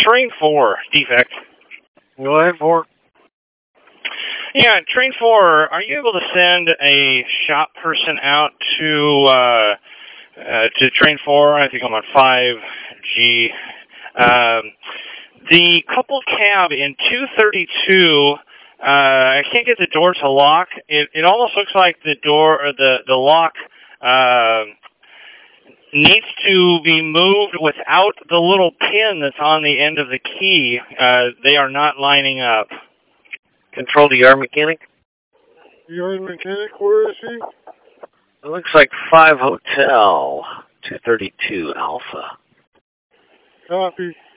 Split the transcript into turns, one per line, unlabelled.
Train 4, defect.
Go ahead, 4.
Yeah, Train 4, are you able to send a shop person out to Train 4? I think I'm on 5G. The coupled cab in 232, I can't get the door to lock. It almost looks like the door, or the lock, needs to be moved without the little pin that's on the end of the key. They are not lining up.
Control the yard mechanic.
Yard mechanic, where is he?
It looks like 5 Hotel, 232 Alpha.
Copy.